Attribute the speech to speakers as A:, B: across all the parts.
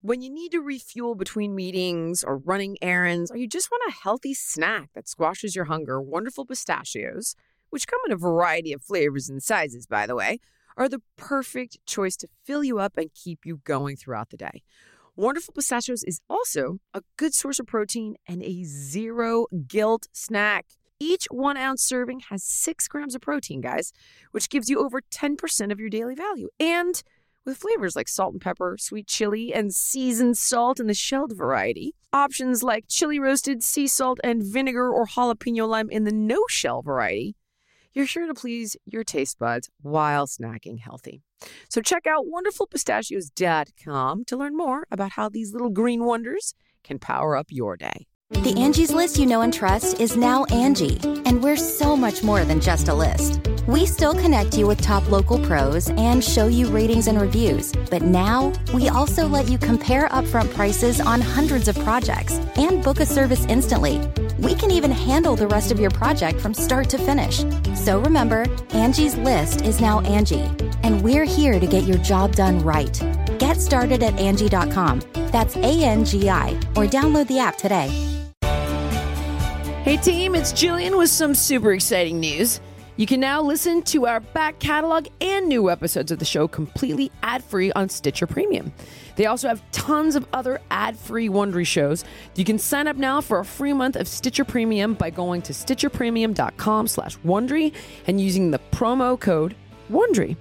A: When you need to refuel between meetings or running errands, or you just want a healthy snack that squashes your hunger, Wonderful Pistachios, which come in a variety of flavors and sizes, by the way, are the perfect choice to fill you up and keep you going throughout the day. Wonderful Pistachios is also a good source of protein and a zero guilt snack. Each 1 ounce serving has 6 grams of protein, guys, which gives you over 10% of your daily value. And with flavors like salt and pepper, sweet chili, and seasoned salt in the shelled variety, options like chili roasted, sea salt, and vinegar or jalapeno lime in the no-shell variety, you're sure to please your taste buds while snacking healthy. So check out wonderfulpistachios.com to learn more about how these little green wonders can power up your day.
B: The Angie's List you know and trust is now Angie, and we're so much more than just a list. We still connect you with top local pros and show you ratings and reviews, but now we also let you compare upfront prices on hundreds of projects and book a service instantly. We can even handle the rest of your project from start to finish. So remember, Angie's List is now Angie, and we're here to get your job done right. Get started at Angie.com. That's ANGI, or download the app today.
A: Hey team, it's Jillian with some super exciting news. You can now listen to our back catalog and new episodes of the show completely ad-free on Stitcher Premium. They also have tons of other ad-free Wondery shows. You can sign up now for a free month of Stitcher Premium by going to stitcherpremium.com/Wondery and using the promo code Wondery,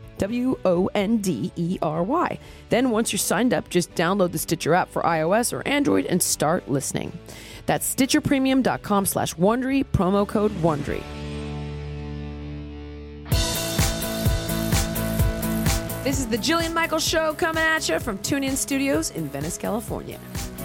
A: WONDERY. Then once you're signed up, just download the Stitcher app for iOS or Android and start listening. That's stitcherpremium.com/Wondery, promo code Wondery. This is the Jillian Michaels Show coming at you from TuneIn Studios in Venice, California.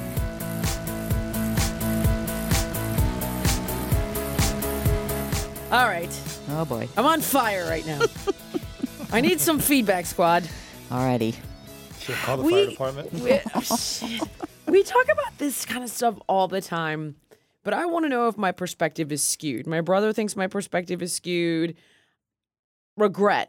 A: All right.
C: Oh, boy.
A: I'm on fire right now. I need some feedback, squad.
C: Alrighty.
D: Should call the fire department.
A: We talk about this kind of stuff all the time, but I want to know if my perspective is skewed. My brother thinks my perspective is skewed. Regret.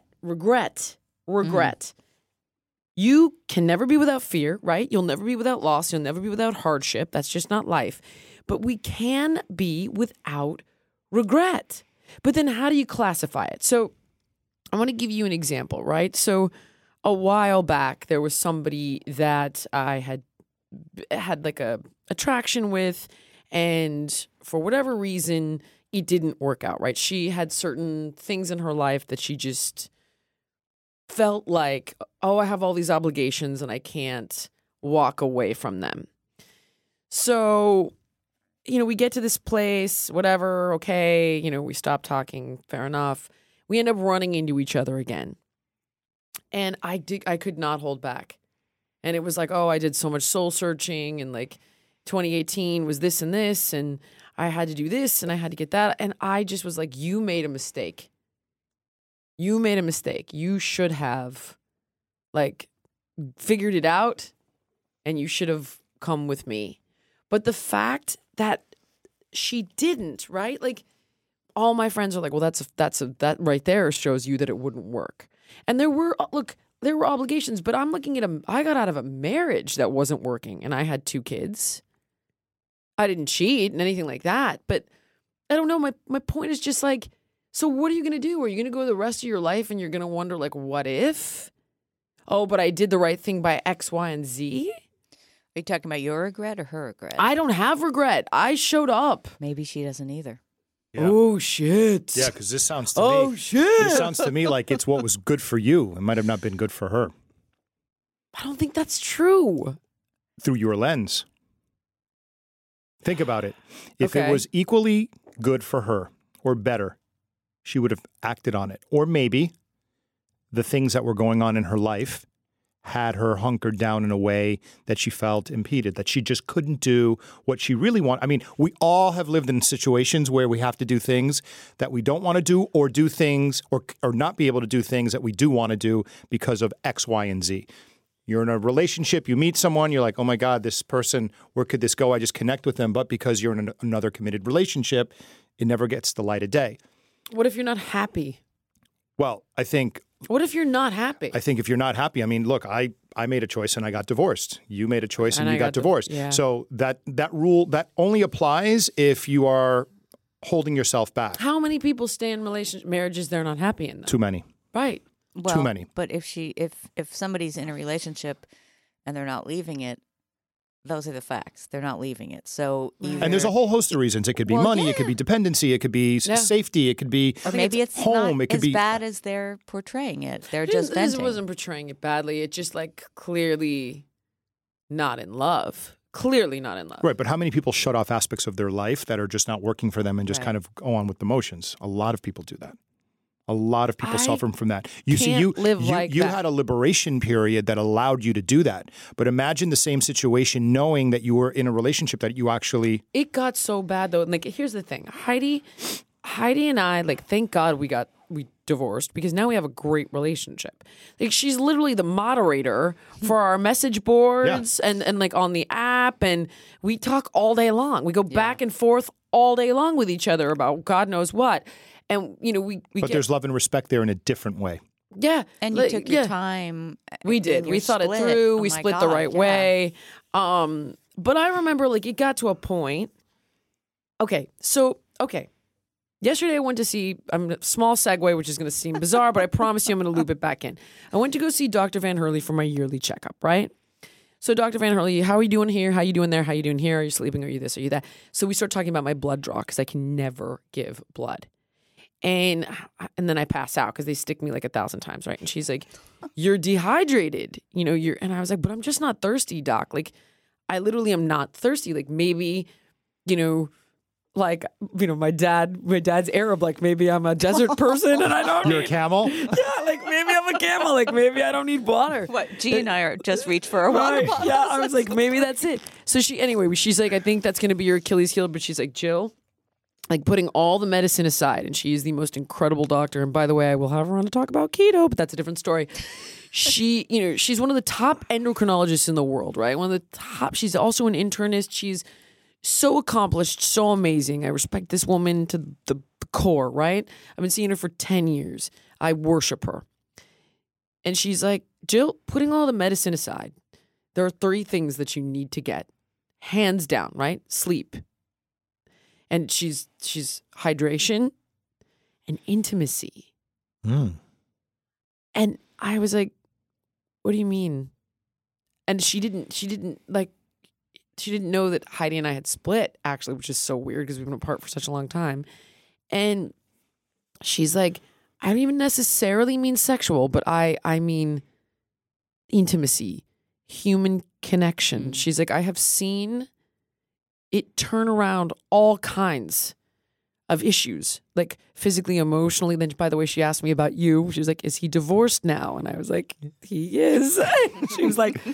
A: You can never be without fear, right? You'll never be without loss. You'll never be without hardship. That's just not life. But we can be without regret. But then how do you classify it? So I want to give you an example, right? So a while back, there was somebody that I had like a attraction with, and for whatever reason, it didn't work out, right? She had certain things in her life that she just felt like, oh, I have all these obligations and I can't walk away from them. So, we get to this place, whatever, okay, we stop talking, fair enough. We end up running into each other again. And I could not hold back. And it was like, oh, I did so much soul searching, and like 2018 was this and this, and I had to do this and I had to get that. And I just was like, you made a mistake. You made a mistake. You should have figured it out, and you should have come with me. But the fact that she didn't, right? All my friends are like, well, that right there shows you that it wouldn't work. And there were obligations, but I'm looking at I got out of a marriage that wasn't working, and I had 2 kids. I didn't cheat and anything like that, but I don't know. My point is just so what are you going to do? Are you going to go the rest of your life and you're going to wonder, what if? Oh, but I did the right thing by X, Y, and Z?
C: Are you talking about your regret or her regret?
A: I don't have regret. I showed up.
C: Maybe she doesn't either.
D: Yeah.
A: Oh, shit.
D: Yeah, because this sounds to me.
A: Oh, shit.
D: This sounds to me like it's what was good for you. It might have not been good for her.
A: I don't think that's true.
D: Through your lens. Think about it. If
A: Okay.
D: it was equally good for her or better, she would have acted on it. Or maybe the things that were going on in her life had her hunkered down in a way that she felt impeded, that she just couldn't do what she really wanted. I mean, we all have lived in situations where we have to do things that we don't want to do, or do things or not be able to do things that we do want to do because of X, Y, and Z. You're in a relationship, you meet someone, you're like, oh my God, this person, where could this go? I just connect with them. But because you're in another committed relationship, it never gets the light of day.
A: What if you're not happy?
D: Well, I think
A: What if you're not happy?
D: I think if you're not happy, I mean, look, I made a choice and I got divorced. You made a choice and
A: And
D: you
A: I
D: got
A: got
D: divorced.
A: yeah.
D: So that rule, that only applies if you are holding yourself back.
A: How many people stay in marriages they're not happy in? Though?
D: Too many.
A: Right.
C: Well,
D: Too many.
C: But if somebody's in a relationship and they're not leaving it, those are the facts. They're not leaving it. So
D: And there's a whole host of reasons. It could be
C: Well,
D: money.
C: yeah.
D: It could be dependency. It could be safety. It could be
C: or maybe it's
D: home.
C: not
D: It could
C: as
D: be
C: bad as they're portraying it. They're just
A: This
C: venting.
A: wasn't portraying it badly. It just like clearly not in love. Clearly not in love.
D: Right, but how many people shut off aspects of their life that are just not working for them and just
C: Right.
D: kind of go on with the motions? A lot of people do that. A lot of people
A: I
D: suffer from that. You see,
A: can't
D: you
A: live like
D: you
A: that.
D: had a liberation period that allowed you to do that. But imagine the same situation, knowing that you were in a relationship that you actually.
A: It got so bad though. Like, here's the thing, Heidi and I, like, thank God we divorced because now we have a great relationship. Like, she's literally the moderator for our message boards and like on the app, and we talk all day long. We go back and forth all day long with each other about God knows what. And we
D: But
A: get,
D: there's love and respect there in a different way.
C: and you took your time.
A: We did.
C: in
A: We
C: your
A: thought it
C: split.
A: through.
C: Oh
A: We
C: my
A: split the
C: God,
A: right
C: yeah.
A: way. But I remember, like, it got to a point. Okay. Yesterday I went to see, a small segue, which is going to seem bizarre, but I promise you I'm going to loop it back in. I went to go see Dr. Van Hurley for my yearly checkup, right? So Dr. Van Hurley, how are you doing here? How are you doing there? How are you doing here? Are you sleeping? Are you this? Are you that? So we start talking about my blood draw because I can never give blood. And then I pass out because they stick me like 1,000 times, right? And she's like, "You're dehydrated, and I was like, "But I'm just not thirsty, doc. Like, I literally am not thirsty. Like, maybe, my dad's Arab. Like, maybe I'm a desert person and I don't.
D: You're a camel?
A: Yeah, like maybe I'm a camel. Like, maybe I don't need water.
C: What? G and I are just reach for a water
A: Right.
C: bottle.
A: Yeah, I was like, maybe that's it. So she's like, I think that's going to be your Achilles heel. But she's like, Jill, like, putting all the medicine aside, and she is the most incredible doctor. And by the way, I will have her on to talk about keto, but that's a different story. She's one of the top endocrinologists in the world, right? One of the top. She's also an internist. She's so accomplished, so amazing. I respect this woman to the core, right? I've been seeing her for 10 years. I worship her. And she's like, Jill, putting all the medicine aside, there are 3 things that you need to get. Hands down, right? Sleep. And she's hydration and intimacy. And I was like, what do you mean? And she didn't know that Heidi and I had split, actually, which is so weird because we've been apart for such a long time. And she's like, I don't even necessarily mean sexual, but I mean intimacy, human connection. She's like, I have seen it turn around all kinds of issues, like physically, emotionally. Then, by the way, she asked me about you. She was like, is he divorced now? And I was like, he is. She was like,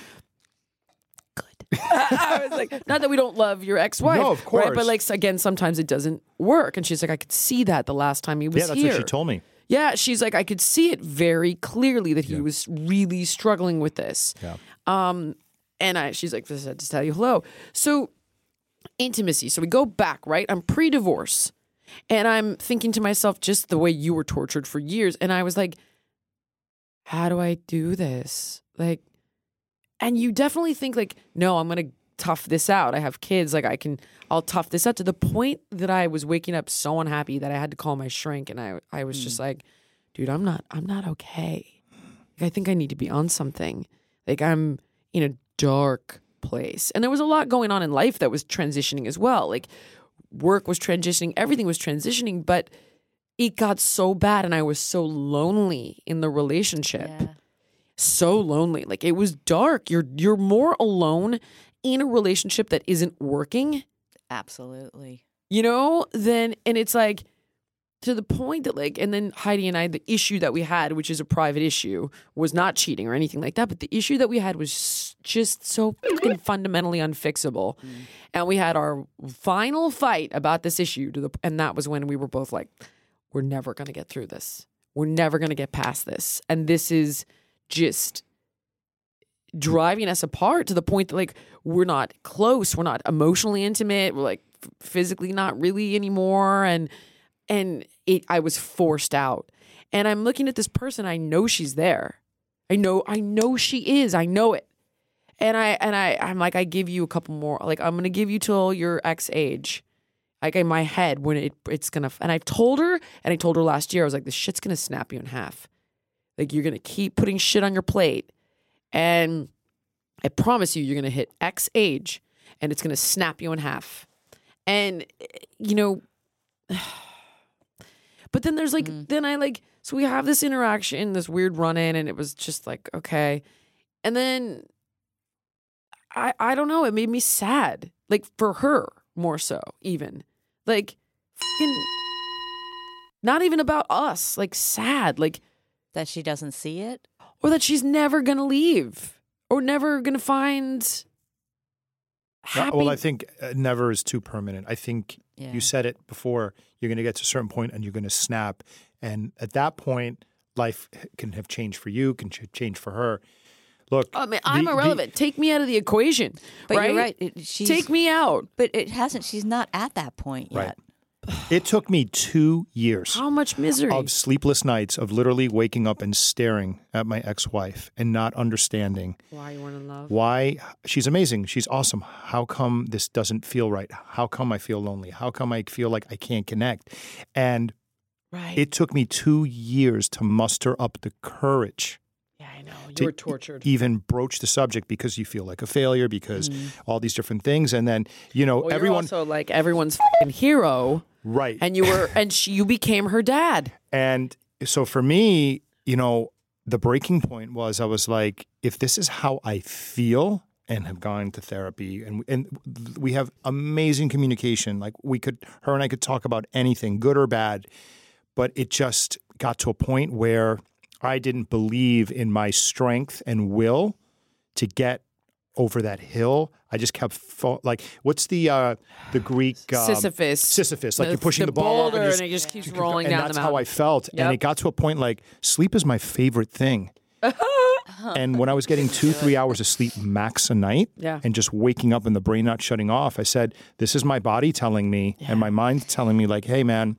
A: good. I was like, not that we don't love your ex-wife.
D: No, of course.
A: Right? But like, again, sometimes it doesn't work. And she's like, I could see that the last time he was
D: Yeah, that's
A: here.
D: what she told me.
A: Yeah, she's like, I could see it very clearly that he was really struggling with this.
D: Yeah.
A: And she's like, just had to tell you hello. So intimacy. So we go back, right? I'm pre-divorce. And I'm thinking to myself, just the way you were tortured for years. And I was like, how do I do this? Like, and you definitely think like, no, I'm going to tough this out. I have kids. Like, I'll tough this out, to the point that I was waking up so unhappy that I had to call my shrink. And I was just like, dude, I'm not okay. Like, I think I need to be on something. Like, I'm in a dark place. And there was a lot going on in life that was transitioning as well. Like, work was transitioning, everything was transitioning, but it got so bad and I was so lonely in the relationship.
C: Yeah.
A: So lonely. Like, it was dark. You're more alone in a relationship that isn't working,
C: Absolutely.
A: and it's like, to the point that, like, and then Heidi and I, the issue that we had, which is a private issue, was not cheating or anything like that, but the issue that we had was just so fucking fundamentally unfixable. And we had our final fight about this issue, and that was when we were both like, we're never going to get through this. We're never going to get past this. And this is just driving us apart, to the point that, like, we're not close. We're not emotionally intimate. We're like physically not really anymore. And I was forced out. And I'm looking at this person. I know she's there. I know she is. I know it. And I'm like, I give you a couple more. Like, I'm going to give you till your X age. Like, in my head, when it's going to, and I told her last year, I was like, this shit's going to snap you in half. Like, you're going to keep putting shit on your plate. And I promise you, you're going to hit X age and it's going to snap you in half. And, you know, but then there's like, so we have this interaction, this weird run in, and it was just like, okay. And then I don't know, it made me sad. Like, for her more so, even. Like, fucking, not even about us, like, sad. Like,
C: That she doesn't see it?
A: or that she's never going to leave or never going to find happy.
D: Well, I think never is too permanent. I think
C: Yeah.
D: you said it before. You're going to get to a certain point and you're going to snap. And at that point, life can have changed for you, can change for her. Look,
A: I mean, I'm irrelevant. Take me out of the equation.
C: But
A: right?
C: you're right. She's,
A: Take me out.
C: But it hasn't. She's not at that point yet.
D: Right. It took me 2 years
A: How much misery?
D: of sleepless nights of literally waking up and staring at my ex-wife and not understanding
A: Why you weren't in love?
D: why. She's amazing. She's awesome. How come this doesn't feel right? How come I feel lonely? How come I feel like I can't connect? And
A: Right.
D: it took me 2 years to muster up the courage
A: Yeah, I know.
D: to
A: You were tortured.
D: even broach the subject because you feel like a failure, because all these different things. And then, you know,
A: Well,
D: everyone,
A: you're also like everyone's fucking hero,
D: right.
A: and you were, you became her dad.
D: And so for me, you know, the breaking point was I was like, if this is how I feel, and have gone to therapy, and we have amazing communication. Like her and I could talk about anything, good or bad, but it just got to a point where I didn't believe in my strength and will to get over that hill. I just kept like, what's the Greek
A: Sisyphus.
D: Sisyphus, like you're pushing the ball up
A: boulder
D: and
A: and it just keeps rolling down the
D: that's
A: mountain.
D: how I felt.
A: Yep.
D: And it got to a point like sleep is my favorite thing. And when I was getting 2-3 hours of sleep max a night,
A: Yeah.
D: and just waking up and the brain not shutting off, I said, this is my body telling me and my mind telling me, like, hey man,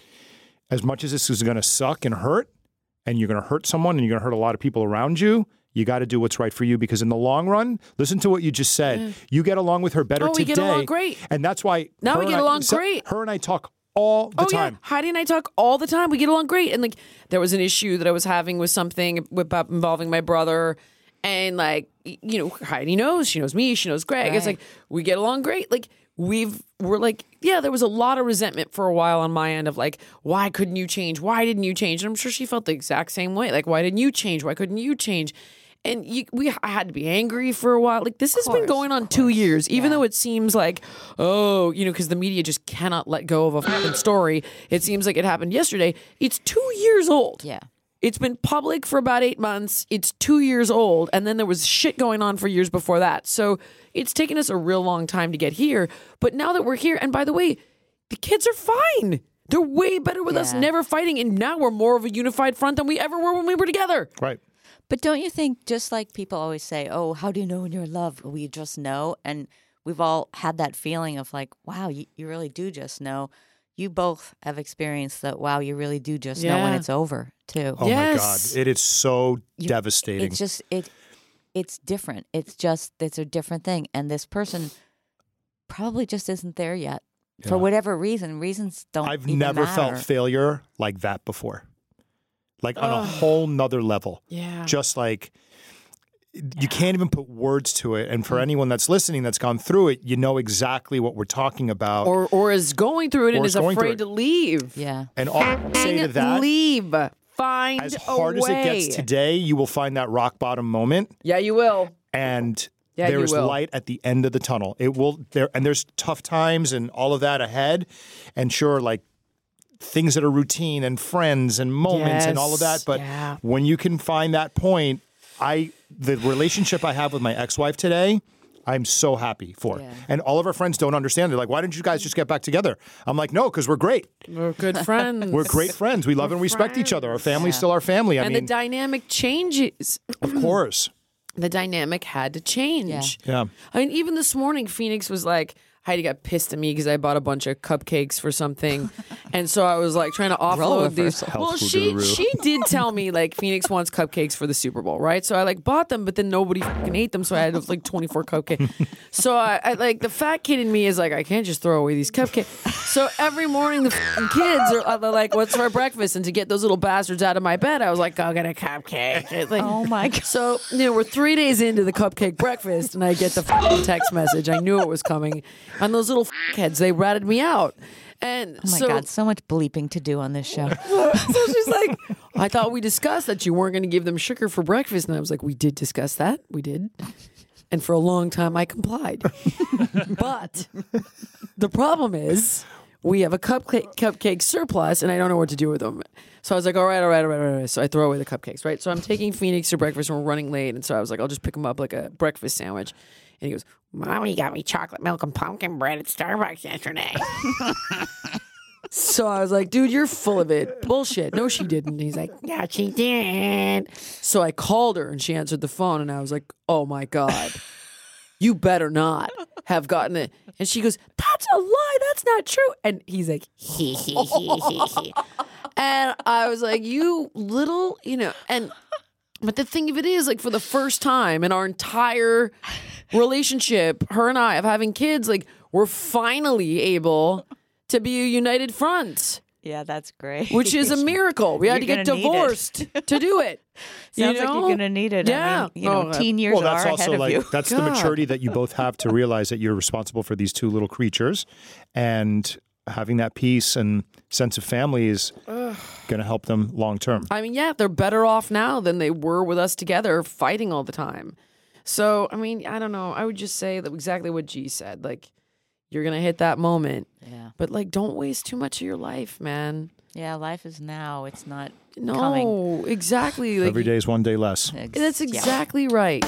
D: as much as this is going to suck and hurt, and you're going to hurt someone and you're going to hurt a lot of people around you, you got to do what's right for you, because in the long run, listen to what you just said. You get along with her better
A: Oh, we
D: today.
A: get along great.
D: And that's why
A: Now
D: her
A: we
D: and
A: get
D: I-
A: along
D: so-
A: great.
D: Her and I talk all the time.
A: Yeah, Heidi and I talk all the time. We get along great. And like, there was an issue that I was having with something involving my brother, and like, you know, Heidi knows, she knows me, she knows Greg. It's
C: Right.
A: like we get along great. Like we're like, yeah, there was a lot of resentment for a while on my end of like, why couldn't you change? Why didn't you change? And I'm sure she felt the exact same way. Like, why didn't you change? Why couldn't you change? And I had to be angry for a while. Like, this has been going on 2 years, even though it seems like, oh, you know, because the media just cannot let go of a fucking story. It seems like it happened yesterday. It's 2 years old.
C: Yeah.
A: It's been public for about 8 months. It's 2 years old. And then there was shit going on for years before that. So it's taken us a real long time to get here. But now that we're here, and by the way, the kids are fine. They're way better with us
C: Yeah.
A: never fighting. And now we're more of a unified front than we ever were when we were together.
D: Right.
C: But don't you think, just like people always say, oh, how do you know when you're in love? We just know. And we've all had that feeling of like, wow, you really do just know. You both have experienced that, wow, you really do just know when
A: Yeah.
C: it's over, too.
D: Oh
A: Yes.
D: my God. It is so devastating.
C: It's just, it's different. It's a different thing. And this person probably just isn't there yet. For whatever reason. Reasons don't
D: I've
C: even
D: never
C: matter.
D: felt failure like that before. Like on a whole nother level.
A: Yeah.
D: Just like you can't even put words to it.
A: Mm.
D: And for anyone that's listening that's gone through it, you know exactly what we're talking about.
A: Or is going through it and
D: Or
A: is
D: is going through
A: afraid
D: it.
A: to leave.
C: Yeah.
D: And all I can say to that,
A: Leave. Find
D: as
A: a
D: hard as it
A: way.
D: gets today, you will find that rock bottom moment.
A: Yeah, you will.
D: And
A: Yeah,
D: there
A: you
D: is
A: will.
D: light at the end of the tunnel. It will there, and there's tough times and all of that ahead. And sure, like things that are routine and friends and moments and all of that.
A: Yes,
D: But
A: yeah.
D: when you can find that point, the relationship I have with my ex-wife today, I'm so happy for.
C: Yeah.
D: And all of our friends don't understand. They're like, why didn't you guys just get back together? I'm like, no, because we're great.
A: We're good friends.
D: We're great friends. We love and respect each other. Our family's still our family. I
A: And
D: mean,
A: the dynamic changes.
D: of course.
A: The dynamic had to change.
D: Yeah.
A: I mean, even this morning, Phoenix was like, Heidi got pissed at me because I bought a bunch of cupcakes for something. And so I was like trying to offload these. Well, she did tell me like Phoenix wants cupcakes for the Super Bowl, right? So I like bought them, but then nobody fucking ate them. So I had like 24 cupcakes. So I like the fat kid in me is like, I can't just throw away these cupcakes. So every morning the fucking kids are like, what's for breakfast? And to get those little bastards out of my bed, I was like, go get a cupcake. It's like,
C: Oh my God.
A: So, we're 3 days into the cupcake breakfast and I get the fucking text message. I knew it was coming. And those little heads, they ratted me out. And
C: Oh my God, so much bleeping to do on this show.
A: so she's like, I thought we discussed that you weren't going to give them sugar for breakfast. And I was like, we did discuss that. We did. And for a long time, I complied. But the problem is we have a cupcake surplus and I don't know what to do with them. So I was like, all right. So I throw away the cupcakes, right? So I'm taking Phoenix to breakfast and we're running late. And so I was like, I'll just pick him up like a breakfast sandwich. And he goes, Mommy got me chocolate milk and pumpkin bread at Starbucks yesterday. So I was like, dude, you're full of it. Bullshit. No, she didn't. And he's like, yeah, she did. So I called her and she answered the phone and I was like, oh my God, you better not have gotten it. And she goes, that's a lie. That's not true. And he's like, he. And I was like, you little, but the thing of it is, like, for the first time in our entire relationship, her and I of having kids, like, we're finally able to be a united front.
C: Yeah, that's great.
A: Which is a miracle. We had to get divorced to do it.
C: Sounds like you're going to need it.
A: Yeah.
C: I mean, teen years
D: well, that's
C: are
D: also
C: ahead
D: like,
C: of you.
D: That's the maturity that you both have to realize that you're responsible for these two little creatures. And having that peace and sense of family is going to help them long term.
A: I mean, yeah, they're better off now than they were with us together fighting all the time. So, I mean, I don't know. I would just say that exactly what G said. Like, you're going to hit that moment.
C: Yeah.
A: But, like, don't waste too much of your life, man.
C: Yeah, life is now. It's not
A: No,
C: coming.
A: exactly. Like,
D: Every day is one day less.
A: That's exactly right.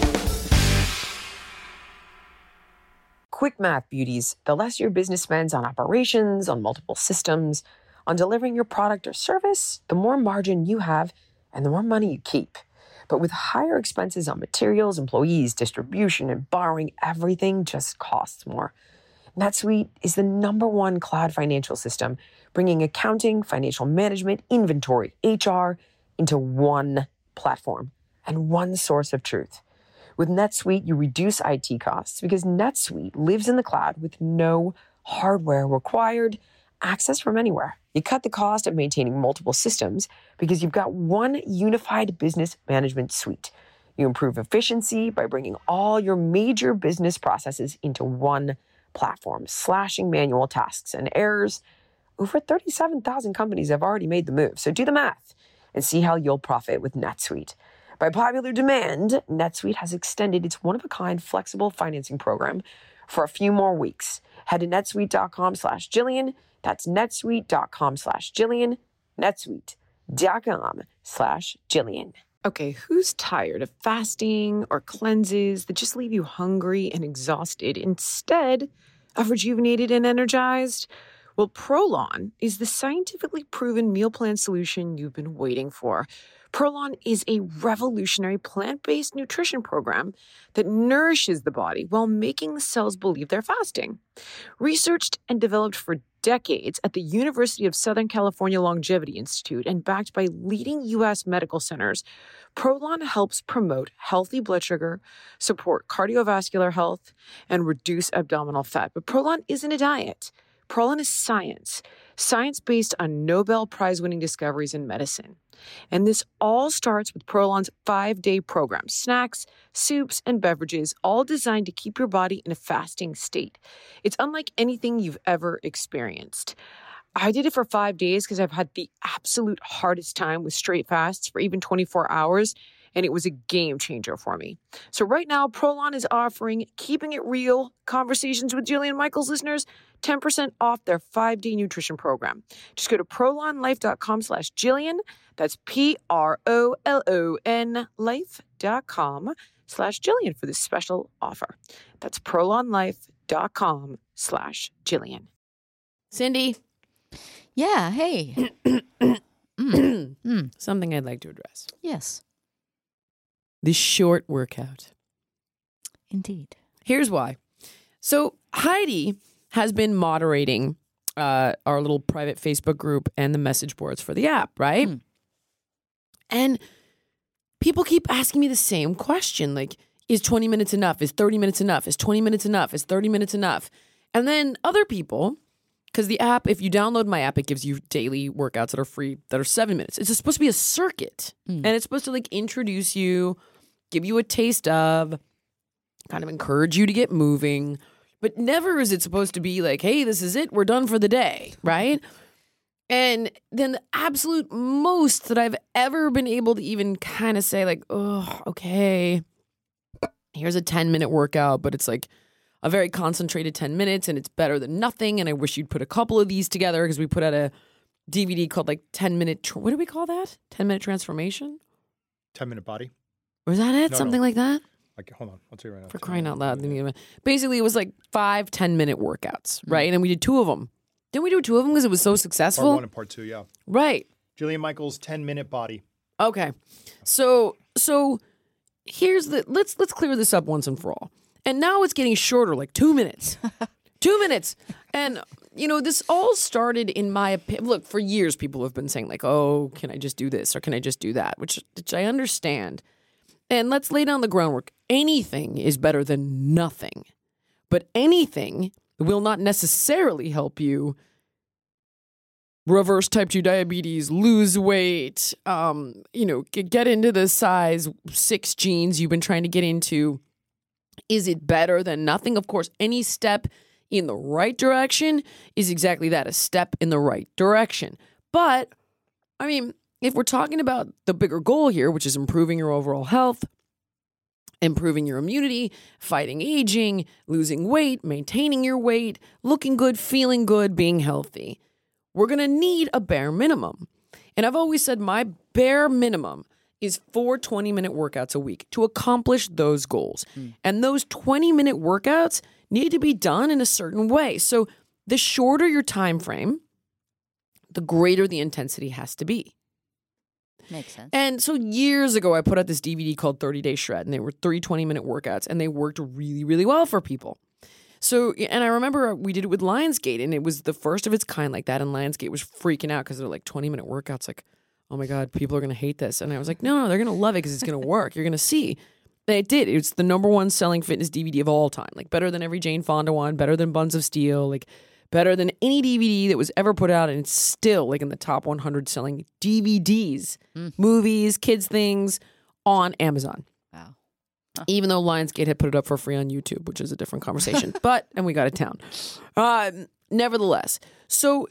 E: Quick math, beauties. The less your business spends on operations, on multiple systems, on delivering your product or service, the more margin you have and the more money you keep. But with higher expenses on materials, employees, distribution, and borrowing, everything just costs more. NetSuite is the #1 cloud financial system, bringing accounting, financial management, inventory, HR into one platform and one source of truth. With NetSuite, you reduce IT costs because NetSuite lives in the cloud with no hardware required, access from anywhere. You cut the cost of maintaining multiple systems because you've got one unified business management suite. You improve efficiency by bringing all your major business processes into one platform, slashing manual tasks and errors. Over 37,000 companies have already made the move. So do the math and see how you'll profit with NetSuite. By popular demand, NetSuite has extended its one-of-a-kind flexible financing program for a few more weeks. Head to netsuite.com/Jillian. That's netsuite.com/Jillian. netsuite.com/Jillian. Okay, who's tired of fasting or cleanses that just leave you hungry and exhausted instead of rejuvenated and energized? Well, Prolon is the scientifically proven meal plan solution you've been waiting for. Prolon is a revolutionary plant-based nutrition program that nourishes the body while making the cells believe they're fasting. Researched and developed for decades at the University of Southern California Longevity Institute and backed by leading U.S. medical centers, Prolon helps promote healthy blood sugar, support cardiovascular health, and reduce abdominal fat. But Prolon isn't a diet. Prolon is science based on Nobel Prize-winning discoveries in medicine. And this all starts with Prolon's 5-day program, snacks, soups, and beverages, all designed to keep your body in a fasting state. It's unlike anything you've ever experienced. I did it for 5 days because I've had the absolute hardest time with straight fasts for even 24 hours, and it was a game changer for me. So right now, Prolon is offering Keeping It Real Conversations with Jillian Michaels listeners 10% off their 5-day nutrition program. Just go to prolonlife.com/Jillian. That's PROLON life.com/Jillian for this special offer. That's prolonlife.com/Jillian.
A: Cindy.
C: Yeah, hey.
A: Something I'd like to address.
C: Yes,
A: The short workout.
C: indeed.
A: Here's why. So Heidi has been moderating our little private Facebook group and the message boards for the app, right? And people keep asking me the same question, like, is 20 minutes enough? Is 30 minutes enough? Is 20 minutes enough? Is 30 minutes enough? And then other people, because the app, if you download my app, it gives you daily workouts that are free that are 7 minutes. It's supposed to be a circuit, and it's supposed to like introduce you, give you a taste of, kind of encourage you to get moving. But never is it supposed to be like, hey, this is it. We're done for the day, right? And then the absolute most that I've ever been able to even kind of say like, oh, okay, here's a 10-minute workout, but it's like a very concentrated 10 minutes and it's better than nothing. And I wish you'd put a couple of these together because we put out a DVD called like 10-minute, what do we call that? 10-minute transformation?
D: 10-minute body.
A: Was that it?
D: No,
A: Something
D: no.
A: like that?
D: Like, hold on. I'll tell you right now.
A: For crying out loud. Basically, it was like 5 10-minute workouts, right? And we did 2 of them. Didn't we do 2 of them because it was so successful?
D: Part 1 and part 2, yeah.
A: Right.
D: Jillian Michaels, 10-minute body.
A: Okay. So here's the let's clear this up once and for all. And now it's getting shorter, like 2 minutes. 2 minutes. And you know, this all started in my opinion. Look, for years people have been saying like, "Oh, can I just do this or can I just do that?" which I understand. And let's lay down the groundwork. Anything is better than nothing. But anything will not necessarily help you reverse type 2 diabetes, lose weight, get into the size 6 jeans you've been trying to get into. Is it better than nothing? Of course, any step in the right direction is exactly that, a step in the right direction. But, I mean, if we're talking about the bigger goal here, which is improving your overall health, improving your immunity, fighting aging, losing weight, maintaining your weight, looking good, feeling good, being healthy, we're going to need a bare minimum. And I've always said my bare minimum is 4 20-minute workouts a week to accomplish those goals. And those 20-minute workouts need to be done in a certain way. So the shorter your time frame, the greater the intensity has to be.
C: Makes sense.
A: And so years ago, I put out this DVD called 30 Day Shred, and they were 3 20-minute workouts, and they worked really, really well for people. So, and I remember we did it with Lionsgate, and it was the first of its kind like that, and Lionsgate was freaking out because they're like 20-minute workouts, like, oh my God, people are going to hate this. And I was like, no, they're going to love it because it's going to work. You're going to see. And it did. It's the #1 selling fitness DVD of all time. Like better than every Jane Fonda one, better than Buns of Steel, like better than any DVD that was ever put out. And it's still like in the top 100 selling DVDs, movies, kids things on Amazon.
C: Wow.
A: Even though Lionsgate had put it up for free on YouTube, which is a different conversation. And we got it down. Nevertheless, so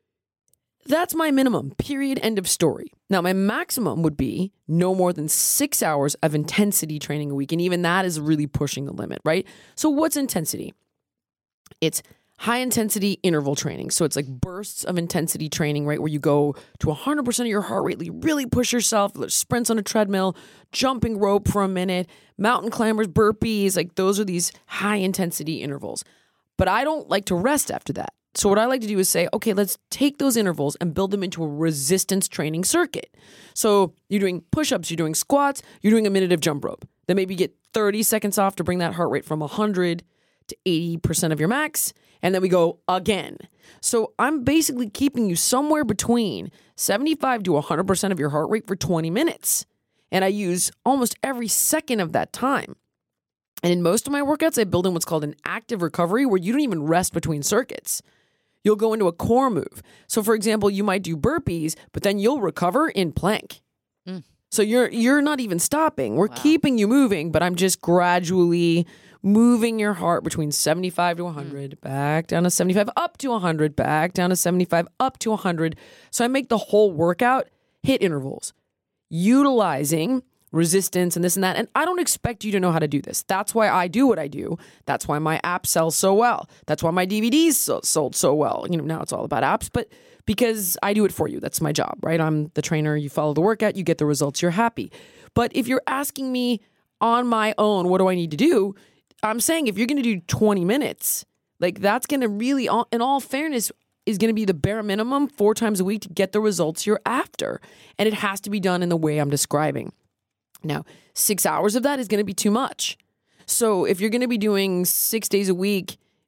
A: that's my minimum, period, end of story. Now, my maximum would be no more than 6 hours of intensity training a week. And even that is really pushing the limit, right? So what's intensity? It's high intensity interval training. So it's like bursts of intensity training, right? Where you go to 100% of your heart rate, you really push yourself, sprints on a treadmill, jumping rope for a minute, mountain climbers, burpees, like those are these high intensity intervals. But I don't like to rest after that. So what I like to do is say, okay, let's take those intervals and build them into a resistance training circuit. So you're doing push-ups, you're doing squats, you're doing a minute of jump rope. Then maybe get 30 seconds off to bring that heart rate from 100 to 80% of your max. And then we go again. So I'm basically keeping you somewhere between 75 to 100% of your heart rate for 20 minutes. And I use almost every second of that time. And in most of my workouts, I build in what's called an active recovery where you don't even rest between circuits. You'll go into a core move. So for example, you might do burpees, but then you'll recover in plank. So you're not even stopping. We're keeping you moving, but I'm just gradually moving your heart between 75 to 100, back down to 75, up to 100, back down to 75, up to 100. So I make the whole workout hit intervals, utilizing resistance and this and that. And I don't expect you to know how to do this. That's why I do what I do. That's why my app sells so well. That's why my DVDs sold so well. You know, now it's all about apps, but because I do it for you. That's my job, right? I'm the trainer. You follow the workout, you get the results, you're happy. But if you're asking me on my own, what do I need to do? I'm saying if you're going to do 20 minutes, like that's going to really, in all fairness, is going to be the bare minimum 4 times a week to get the results you're after. And it has to be done in the way I'm describing. Now, 6 hours of that is going to be too much. So if you're going to be doing 6 days a week,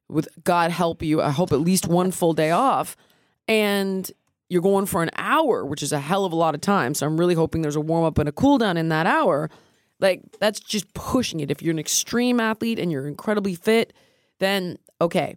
A: with God help you, I hope at least one full day off, and you're going for an hour, which is a hell of a lot of time. So I'm really hoping there's a warm up and a cool down in that hour. Like, that's just pushing it. If you're an extreme athlete and you're incredibly fit, then okay.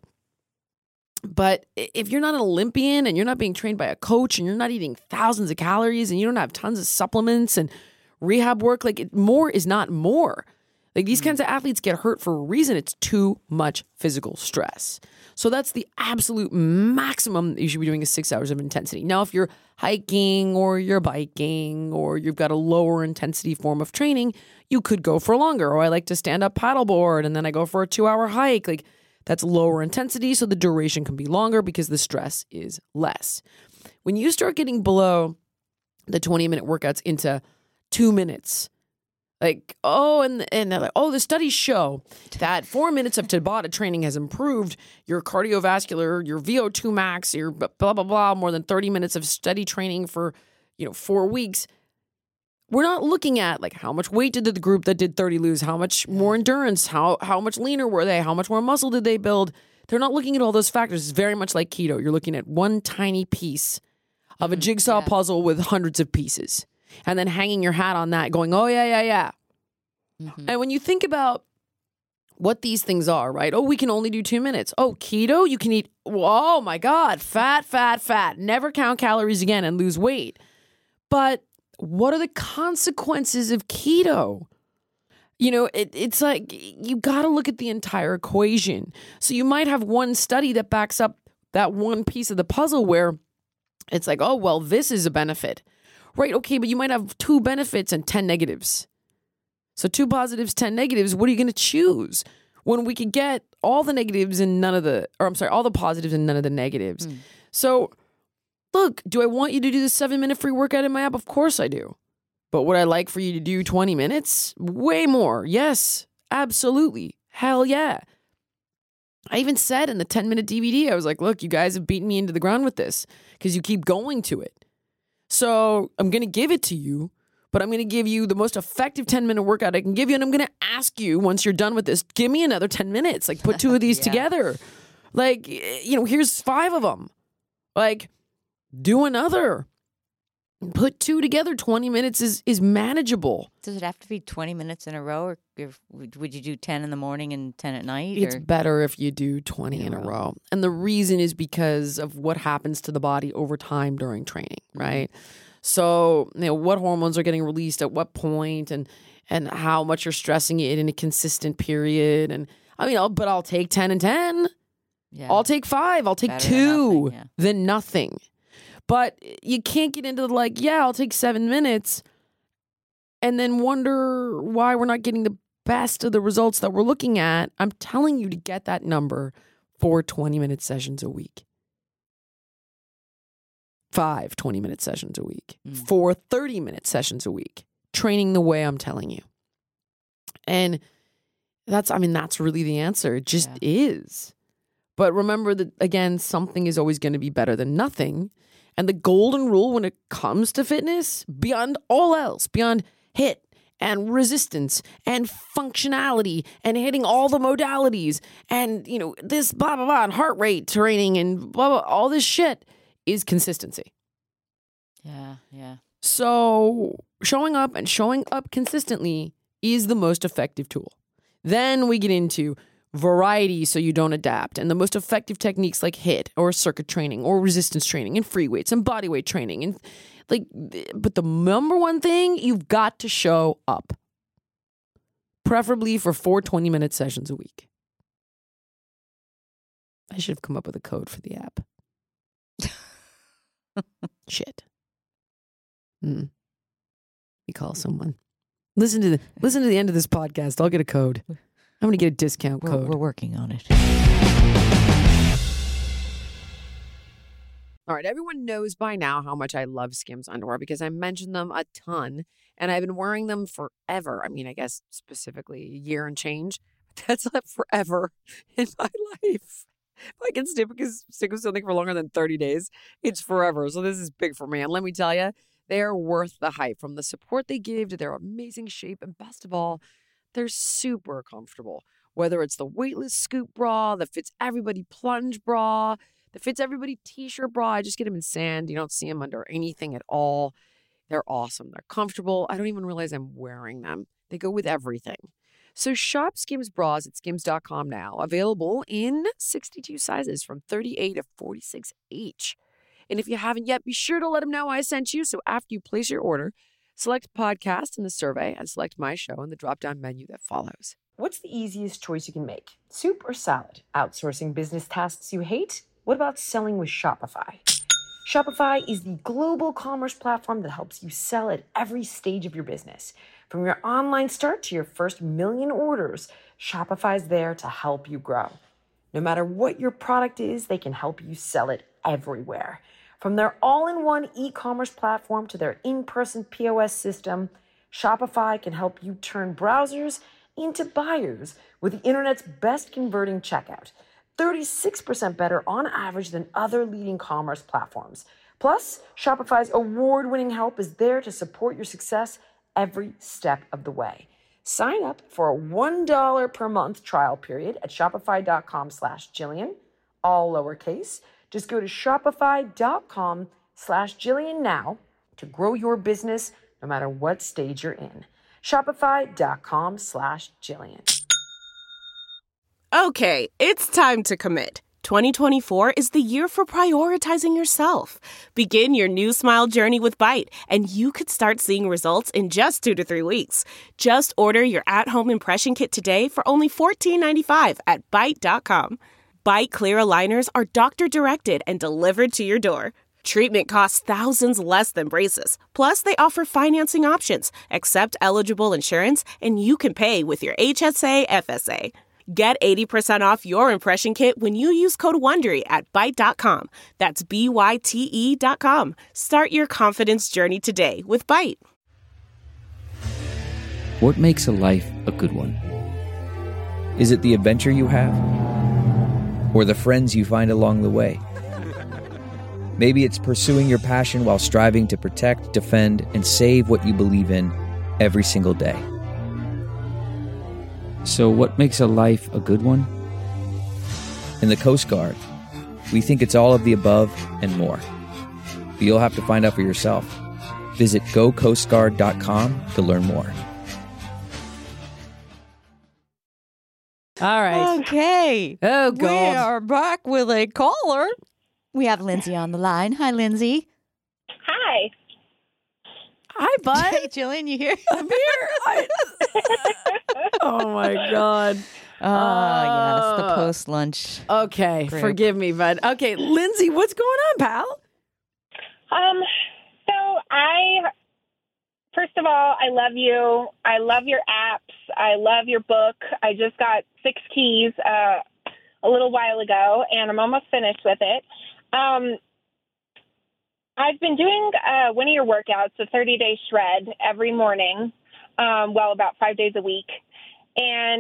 A: But if you're not an Olympian and you're not being trained by a coach and you're not eating thousands of calories and you don't have tons of supplements and rehab work, like, more is not more. Like, these kinds of athletes get hurt for a reason. It's too much physical stress. So that's the absolute maximum that you should be doing is 6 hours of intensity. Now, if you're hiking or you're biking or you've got a lower intensity form of training, you could go for longer. Or I like to stand up paddleboard and then I go for a 2-hour hike. Like, that's lower intensity, so the duration can be longer because the stress is less. When you start getting below the 20-minute workouts into 2 minutes, like, and they're like, the studies show that 4 minutes of Tabata training has improved your cardiovascular, your VO2 max, your blah, blah, blah, more than 30 minutes of steady training for, 4 weeks. We're not looking at, like, how much weight did the group that did 30 lose, how much more endurance, how much leaner were they, how much more muscle did they build. They're not looking at all those factors. It's very much like keto. You're looking at one tiny piece of a jigsaw puzzle with hundreds of pieces. And then hanging your hat on that going, oh, yeah. Mm-hmm. And when you think about what these things are, right? Oh, we can only do 2 minutes. Oh, keto, you can eat, oh my God, fat. Never count calories again and lose weight. But what are the consequences of keto? It's like you got to look at the entire equation. So you might have one study that backs up that one piece of the puzzle where it's like, oh, well, this is a benefit. Right, okay, but you might have 2 benefits and 10 negatives. So 2 positives, 10 negatives, what are you going to choose? When we could get all the negatives and all the positives and none of the negatives. So, look, do I want you to do the 7-minute free workout in my app? Of course I do. But would I like for you to do 20 minutes? Way more. Yes, absolutely. Hell yeah. I even said in the 10-minute DVD, I was like, look, you guys have beaten me into the ground with this because you keep going to it. So I'm going to give it to you, but I'm going to give you the most effective 10-minute workout I can give you. And I'm going to ask you, once you're done with this, give me another 10 minutes. Like, put 2 of these together. Like, here's 5 of them. Like, do another. Put 2 together. 20 minutes is manageable.
C: Does it have to be 20 minutes in a row, or would you do 10 in the morning and 10 at night?
A: It's better if you do 20 in a row. And the reason is because of what happens to the body over time during training, right? So, what hormones are getting released at what point and how much you're stressing it in a consistent period. And I'll take 10 and 10. Yeah. I'll take 5. I'll take better 2 than nothing. But you can't get into I'll take 7 minutes and then wonder why we're not getting the best of the results that we're looking at. I'm telling you to get that number for 20-minute sessions a week. 5 20-minute sessions a week. 4 30-minute sessions a week. Training the way I'm telling you. And that's really the answer. It just is. But remember that, again, something is always going to be better than nothing. And the golden rule when it comes to fitness, beyond all else, beyond HIIT and resistance and functionality and hitting all the modalities and, this blah, blah, blah, and heart rate training and blah, blah, all this shit is consistency.
C: Yeah.
A: So showing up consistently is the most effective tool. Then we get into variety so you don't adapt, and the most effective techniques like HIIT or circuit training or resistance training and free weights and body weight training and but the number one thing, you've got to show up, preferably for 4 20-minute sessions a week. I should have come up with a code for the app. Shit. You call someone. Listen to the end of this podcast. I'll get a code. I'm going to get a discount code.
C: We're working on it.
A: All right. Everyone knows by now how much I love Skims underwear because I mention them a ton and I've been wearing them forever. I guess specifically a year and change. That's not forever in my life. If I can stick with something for longer than 30 days, it's forever. So this is big for me. And let me tell you, they are worth the hype, from the support they give to their amazing shape. And best of all, they're super comfortable. Whether it's the weightless scoop bra, the fits everybody plunge bra, the fits everybody t-shirt bra. I just get them in sand. You don't see them under anything at all. They're awesome. They're comfortable. I don't even realize I'm wearing them. They go with everything. So shop Skims bras at skims.com now. Available in 62 sizes from 38 to 46 each. And if you haven't yet, be sure to let them know I sent you. So after you place your order, select podcast in the survey and select my show in the drop-down menu that follows.
E: What's the easiest choice you can make? Soup or salad? Outsourcing business tasks you hate? What about selling with Shopify? Shopify is the global commerce platform that helps you sell at every stage of your business. From your online start to your first million orders, Shopify's there to help you grow. No matter what your product is, they can help you sell it everywhere. From their all-in-one e-commerce platform to their in-person POS system, Shopify can help you turn browsers into buyers with the internet's best converting checkout. 36% better on average than other leading commerce platforms. Plus, Shopify's award-winning help is there to support your success every step of the way. Sign up for a $1 per month trial period at shopify.com/Jillian, all lowercase. Just go to shopify.com/Jillian now to grow your business no matter what stage you're in. Shopify.com/Jillian.
F: Okay, it's time to commit. 2024 is the year for prioritizing yourself. Begin your new smile journey with Byte, and you could start seeing results in just 2 to 3 weeks. Just order your at-home impression kit today for only $14.95 at Byte.com. Byte Clear aligners are doctor-directed and delivered to your door. Treatment costs thousands less than braces. Plus, they offer financing options, accept eligible insurance, and you can pay with your HSA FSA. Get 80% off your impression kit when you use code WONDERY at Byte.com. That's BYTE.com. Start your confidence journey today with Byte.
G: What makes a life a good one? Is it the adventure you have? Or the friends you find along the way? Maybe it's pursuing your passion while striving to protect, defend, and save what you believe in every single day. So what makes a life a good one? In the Coast Guard, we think it's all of the above and more. But you'll have to find out for yourself. Visit gocoastguard.com to learn more.
A: All right.
C: Okay.
A: Oh,
C: We
A: God.
C: are back with a caller. We have Lindsay on the line. Hi, Lindsay.
H: Hi.
A: Hi, bud.
C: Hey, Jillian, you here?
A: I'm here. Oh, my God.
C: Yes, the post-lunch.
A: Okay,
C: Group.
A: forgive me, bud. Okay, Lindsay, what's going on, pal?
H: First of all, I love you. I love your apps. I love your book. I just got 6 keys a little while ago, and I'm almost finished with it. I've been doing one of your workouts, the 30-day shred, every morning, about 5 days a week. And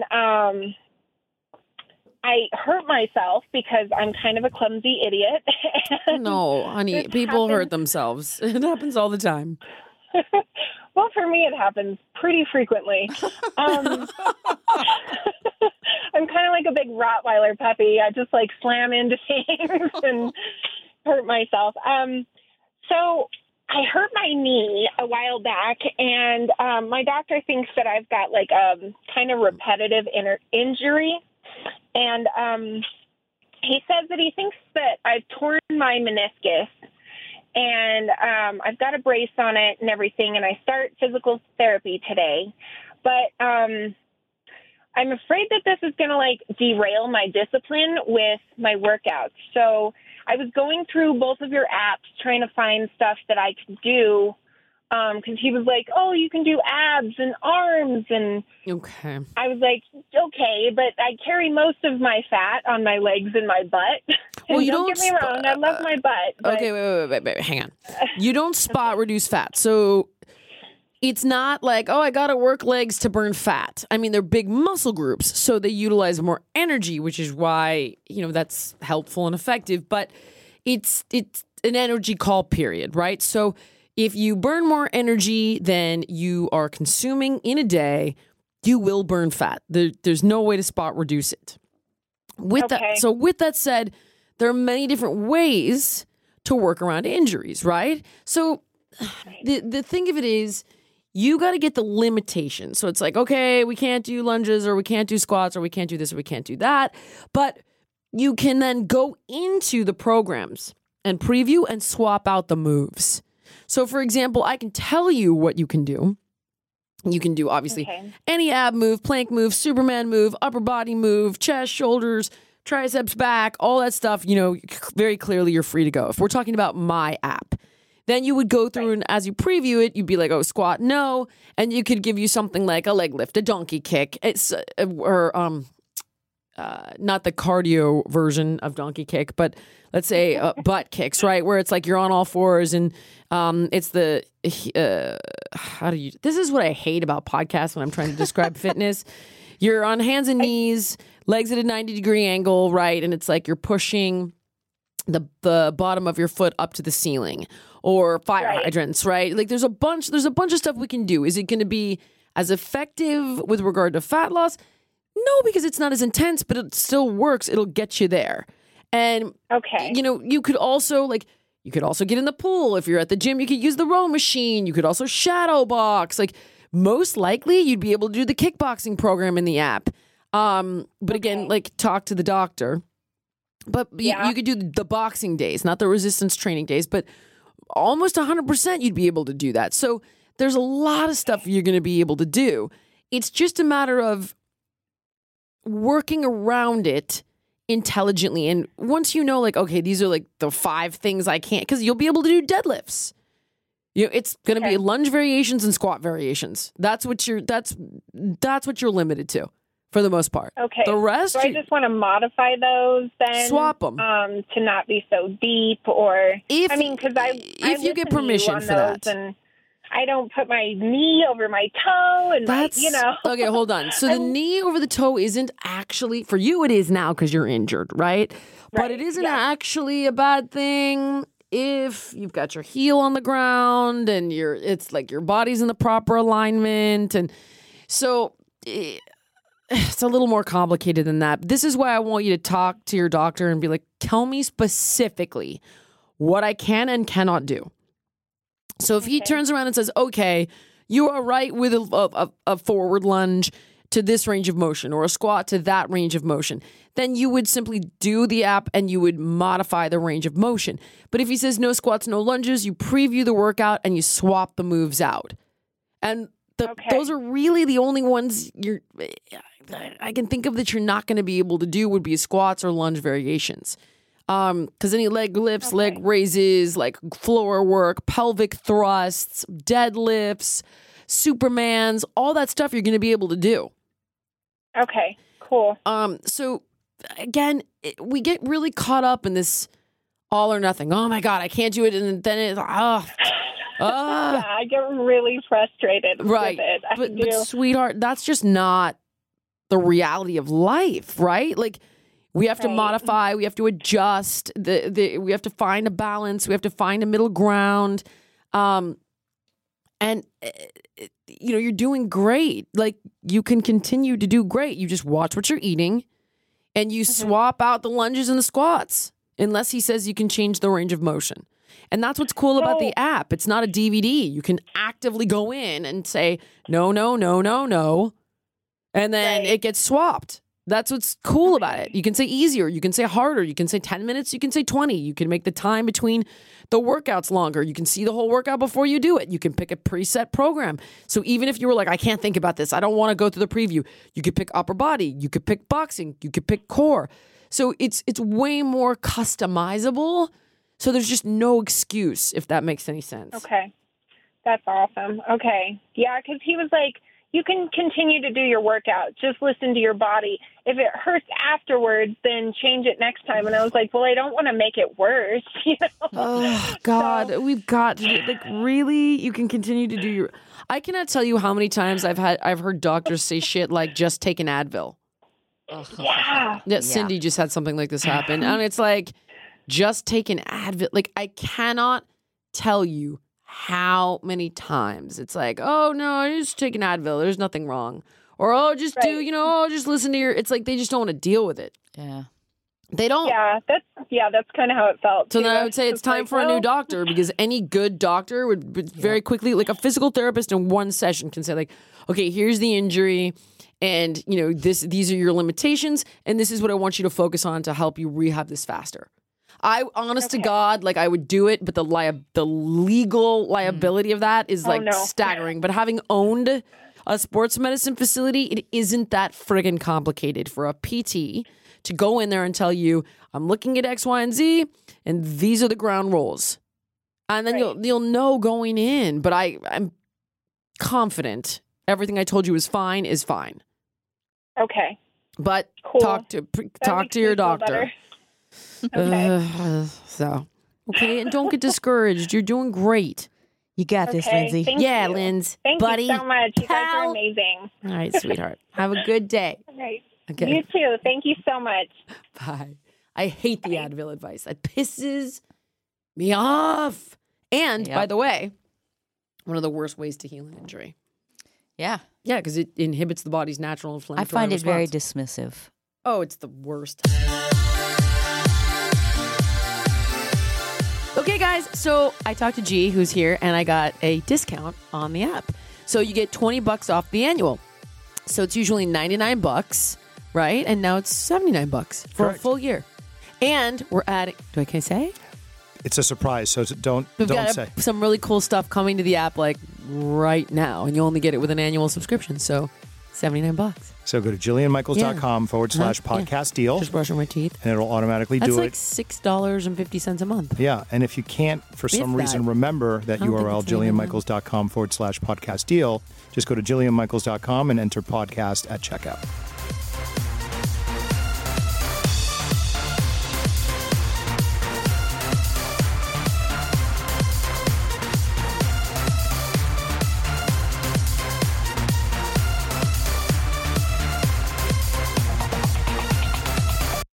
H: I hurt myself because I'm kind of a clumsy idiot.
A: No, honey, people hurt themselves. It happens all the time.
H: Well, for me, it happens pretty frequently. I'm kind of like a big Rottweiler puppy. I just like slam into things and hurt myself. So I hurt my knee a while back, and my doctor thinks that I've got like a kind of repetitive injury. And he says that he thinks that I've torn my meniscus. And I've got a brace on it and everything, and I start physical therapy today. But I'm afraid that this is going to, like, derail my discipline with my workouts. So I was going through both of your apps trying to find stuff that I could do because he was like, oh, you can do abs and arms. And
A: Okay.
H: I was like, okay, but I carry most of my fat on my legs and my butt.
A: Well, you
H: don't get me wrong, I love my butt. But
A: Okay, wait, hang on. You don't spot reduce fat. So it's not like, oh, I got to work legs to burn fat. I mean, they're big muscle groups, so they utilize more energy, which is why, that's helpful and effective. But it's an energy call period, right? So if you burn more energy than you are consuming in a day, you will burn fat. There's no way to spot reduce it. With that said, there are many different ways to work around injuries, right? So the thing of it is, you got to get the limitations. So it's like, okay, we can't do lunges, or we can't do squats, or we can't do this, or we can't do that. But you can then go into the programs and preview and swap out the moves. So for example, I can tell you what you can do. You can do, obviously, any ab move, plank move, Superman move, upper body move, chest, shoulders, triceps, back, all that stuff. Very clearly you're free to go. If we're talking about my app, then you would go through and as you preview it, you'd be like, oh, squat, no. And you could give you something like a leg lift, a donkey kick, not the cardio version of donkey kick, but let's say butt kicks, right? Where it's like you're on all fours and it's the, this is what I hate about podcasts when I'm trying to describe fitness. You're on hands and knees, legs at a 90-degree angle, right? And it's like you're pushing the bottom of your foot up to the ceiling, or fire hydrants, right? Like there's a bunch of stuff we can do. Is it going to be as effective with regard to fat loss? No, because it's not as intense, but it still works. It'll get you there. And you could also get in the pool. If you're at the gym, you could use the row machine. You could also shadow box. Like most likely you'd be able to do the kickboxing program in the app. But again, like talk to the doctor. But you could do the boxing days, not the resistance training days, but almost 100% you'd be able to do that. So there's a lot of stuff you're going to be able to do. It's just a matter of working around it intelligently. And once you know, like, okay, these are like the 5 things I can't, because you'll be able to do deadlifts. It's going to be lunge variations and squat variations. That's what you're limited to for the most part. Okay. The rest,
H: so I just want to modify those then.
A: Swap them
H: to not be so deep, or because if
A: you get permission for that.
H: And I don't put my knee over my toe, and
A: Okay, hold on. So the knee over the toe isn't actually, for you it is now because you're injured, right? But it isn't actually a bad thing if you've got your heel on the ground and it's like your body's in the proper alignment. And so it's a little more complicated than that. This is why I want you to talk to your doctor and be like, tell me specifically what I can and cannot do. So if he turns around and says, okay, you are right with a forward lunge to this range of motion, or a squat to that range of motion, then you would simply do the app and you would modify the range of motion. But if he says no squats, no lunges, you preview the workout and you swap the moves out. And those are really the only ones I can think of that you're not going to be able to do would be squats or lunge variations. Because any leg lifts, leg raises, like floor work, pelvic thrusts, deadlifts, Supermans, all that stuff you're going to be able to do.
H: Okay, cool.
A: So again, we get really caught up in this all or nothing. Oh my God, I can't do it. And then it's,
H: yeah, I get really frustrated with it.
A: But sweetheart, that's just not the reality of life, right? Like, we have to modify, we have to adjust, we have to find a balance, we have to find a middle ground. And you're doing great. Like, you can continue to do great. You just watch what you're eating and you swap out the lunges and the squats, unless he says you can change the range of motion. And that's what's cool about the app. It's not a DVD. You can actively go in and say, no, no, no, no, no. And then it gets swapped. That's what's cool about it. You can say easier. You can say harder. You can say 10 minutes. You can say 20. You can make the time between the workouts longer. You can see the whole workout before you do it. You can pick a preset program. So even if you were like, I can't think about this, I don't want to go through the preview, you could pick upper body. You could pick boxing. You could pick core. So it's way more customizable. So there's just no excuse, if that makes any sense.
H: Okay. That's awesome. Okay. Yeah, because he was like, you can continue to do your workout. Just listen to your body. If it hurts afterwards, then change it next time. And I was like, well, I don't want to make it worse.
A: Oh, God. We've got to, like, really? You can continue to do your... I cannot tell you how many times I've heard doctors say shit like, just take an Advil. Yeah. Cindy just had something like this happen. And it's like, just take an Advil. Like, I cannot tell you how many times it's like, oh no, I just take an Advil, there's nothing wrong. Or, just just listen to it's like they just don't want to deal with it.
C: Yeah.
A: They don't.
H: Yeah, that's kind of how it felt.
A: So
H: too.
A: then I would say it's time for a new doctor, because any good doctor would very quickly, like a physical therapist in one session can say like, okay, here's the injury, and these are your limitations, and this is what I want you to focus on to help you rehab this faster. Honest to God, like I would do it, but the legal liability of that is staggering. But having owned a sports medicine facility, it isn't that friggin' complicated for a PT to go in there and tell you, I'm looking at X, Y, and Z, and these are the ground rules. And then you'll know going in. But I'm confident everything I told you is fine.
H: Okay.
A: But
H: cool.
A: talk to your doctor.
H: Okay.
A: And don't get discouraged. You're doing great.
C: You got this,
H: Okay,
C: Lindsay.
H: thank
A: Yeah,
H: you.
A: Linz.
H: Thank
A: buddy,
H: you so much. You guys are
A: pal.
H: amazing.
A: All right, sweetheart. Have a good day.
H: All right.
A: Okay.
H: You too. Thank you so much.
A: Bye. I hate the Advil advice. That pisses me off. And by the way, one of the worst ways to heal an injury.
C: Yeah.
A: Yeah, because it inhibits the body's natural
C: I
A: inflammatory
C: find it very
A: response.
C: dismissive.
A: Oh, it's the worst. Okay, guys. So I talked to G, who's here, and I got a discount on the app. So you get $20 off the annual. So it's usually $99, right? And now it's $79 for
D: Correct.
A: a full year. And we're adding. Can I say?
D: It's a surprise, so don't
A: We've got
D: say.
A: some really cool stuff coming to the app like right now, and you only get it with an annual subscription. So $79.
D: So go to JillianMichaels.com/podcast deal,
A: Just brushing my teeth.
D: and it'll automatically
A: That's
D: do
A: like
D: it.
A: $6.50 a month.
D: Yeah, and if you can't, for some
A: that.
D: reason, remember that
A: I don't think
D: URL,
A: it's even now.
D: JillianMichaels.com/podcast deal, just go to JillianMichaels.com and enter podcast at checkout.